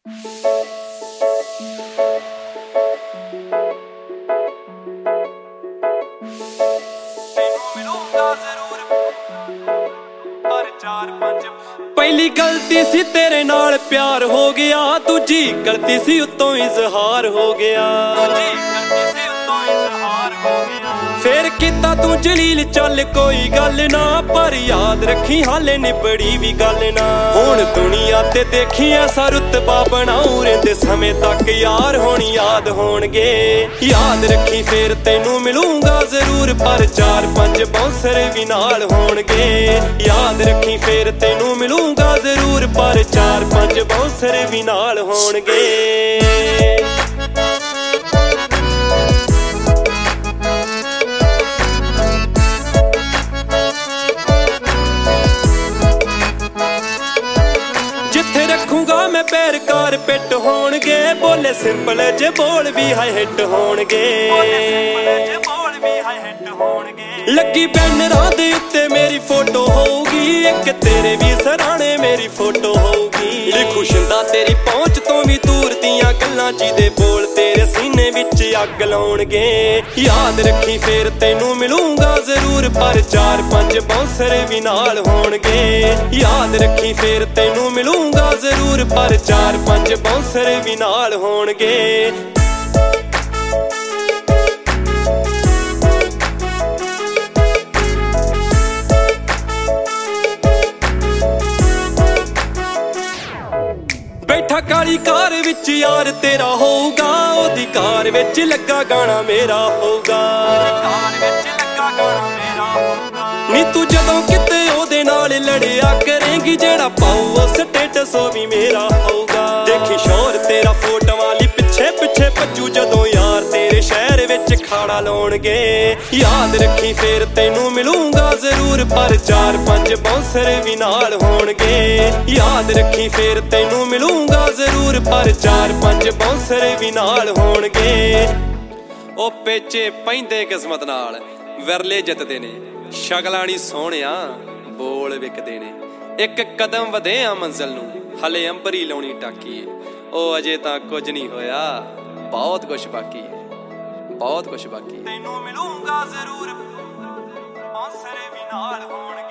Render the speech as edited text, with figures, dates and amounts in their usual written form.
ਪਹਿਲੀ ਗਲਤੀ ਸੀ ਤੇਰੇ ਨਾਲ ਪਿਆਰ ਹੋ ਗਿਆ, ਦੂਜੀ ਗਲਤੀ ਸੀ ਉੱਤੋਂ ਇਜ਼ਹਾਰ ਹੋ ਗਿਆ। ਫੇਰ ਕੀਤਾ ਤੂੰ ਜਲੀਲ, ਚੱਲ ਕੋਈ ਗੱਲ ਨਾ, ਪਰ ਯਾਦ ਰੱਖੀ ਹਾਲੇ ਨਿਬੜੀ ਵੀ ਗੱਲ ਨਾ। ਹੁਣ ਦੁਨੀਆ ਤੇ ਦੇਖੀ ਐਸਾ ਰੁਤਬਾ ਬਣਾਉ, ਰਹਿੰਦੇ ਸਮੇਂ ਤੱਕ ਯਾਰ ਹੁਣ ਯਾਦ ਹੋਣਗੇ। ਯਾਦ ਰੱਖੀ ਫੇਰ ਤੈਨੂੰ ਮਿਲੂੰਗਾ ਜ਼ਰੂਰ, ਪਰ 4-5 ਬਾਉਂਸਰ ਵੀ ਨਾਲ ਹੋਣਗੇ। ਯਾਦ ਰੱਖੀ ਫੇਰ ਤੈਨੂੰ ਮਿਲੂੰਗਾ ਜ਼ਰੂਰ, ਪਰ 4-5 ਬਾਉਂਸਰ ਵੀ ਨਾਲ ਹੋਣਗੇ। ਜਿੱਥੇ ਰੱਖੂਗਾ ਮੈਂ ਪੈਰ ਕਾਰਪੇਟ ਹੋਣਗੇ, ਬੋਲੇ ਸਿੰਪਲ ਜੇ ਬੋਲ ਵੀ ਹਾਈ ਹਿੱਟ ਹੋਣਗੇ। ਲੱਗੀ ਬੈਨਰਾਂ ਦੇ ਉੱਤੇ ਮੇਰੀ ਫੋਟੋ ਹੋਊਗੀ, ਇੱਕ ਤੇਰੇ ਵੀ ਸਰਾਣੇ ਮੇਰੀ ਫੋਟੋ ਹੋਊਗੀ। ਲਿਖੂ ਸ਼ਿੰਦਾ ਤੇਰੀ ਪਹੁੰਚ ਤੋਂ ਵੀ ਦੂਰ ਦੀਆਂ ਗੱਲਾਂ, ਜਿਹਦੇ ਬੋਲ ਤੇਰੇ ਸੀਨੇ ਵਿੱਚ ਅੱਗ ਲਾਉਣਗੇ। ਯਾਦ ਰੱਖੀ ਫੇਰ ਤੈਨੂੰ ਮਿਲੂੰਗਾ ਜ਼ਰੂਰ, ਪਰ 4-5 ਬਾਉਂਸਰ ਵੀ ਨਾਲ ਹੋਣਗੇ। ਯਾਦ ਰੱਖੀ ਫੇਰ ਤੈਨੂੰ ਮਿਲੂੰਗਾ ਜ਼ਰੂਰ, ਪਰ 4-5 ਬਾਉਂਸਰ ਵੀ ਨਾਲ ਹੋਣਗੇ। ਬੈਠਾ ਕਾਲੀ ਕਾਰ ਵਿੱਚ ਯਾਰ ਤੇਰਾ ਹੋਊਗਾ, ਉਹਦੀ ਕਾਰ ਵਿੱਚ ਲੱਗਾ ਗਾਣਾ ਮੇਰਾ ਹੋਊਗਾ। ਨੀ ਤੂੰ ਜਦੋਂ ਕਿਤੇ ਉਹਦੇ ਨਾਲ ਲੜਿਆ ਕਰੇਂਗੀ, ਜਿਹੜਾ ਪਾਊ ਉਹ ਸਟੇਟਸ ਉਹ ਵੀ ਮੇਰਾ ਹੋਊਗਾ। ਦੇਖੀ ਸ਼ੋਰ ਤੇਰਾ ਫੋਟੋਆਂ ਲਈ ਪਿੱਛੇ ਪਿੱਛੇ ਭੱਜੂ, ਜਦੋਂ ਯਾਰ ਤੇਰੇ ਸ਼ਹਿਰ ਵਿੱਚ ਖਾੜਾ ਲਾਉਣਗੇ। ਯਾਦ ਰੱਖੀ ਫੇਰ ਤੈਨੂੰ ਮਿਲੂੰਗਾ ਜ਼ਰੂਰ, ਪਰ 4-5 ਬਾਉਂਸਰ ਵੀ ਨਾਲ ਹੋਣਗੇ। ਯਾਦ ਰੱਖੀ ਫੇਰ ਤੈਨੂੰ ਮਿਲੂੰਗਾ ਜ਼ਰੂਰ, ਪਰ 4-5 ਬਾਉਂਸਰ ਵੀ ਨਾਲ ਹੋਣਗੇ। ਉਹ ਪੇਚੇ ਪੈਂਦੇ ਕਿਸਮਤ ਨਾਲ, ਵਿਰਲੇ ਜਿੱਤਦੇ ਨੇ, ਸ਼ਕਲਾਂ ਨੀ ਸੋਹਣਿਆ ਬੋਲ ਵਿਕਦੇ ਨੇ। ਇੱਕ ਕਦਮ ਵਧੇ ਆ ਮੰਜ਼ਿਲ ਨੂੰ, ਹਲੇ ਅੰਬਰੀ ਲਾਉਣੀ ਟਾਕੀ ਏ। ਉਹ ਅਜੇ ਤਾਂ ਕੁਝ ਨਹੀਂ ਹੋਇਆ, ਬਹੁਤ ਕੁਛ ਬਾਕੀ ਹੈ, ਬਹੁਤ ਕੁਛ ਬਾਕੀ। ਤੈਨੂੰ ਮਿਲੂੰਗਾ ਜ਼ਰੂਰ, ਬਾਉਂਸਰ ਵੀ ਨਾਲ ਹੋਣਗੇ।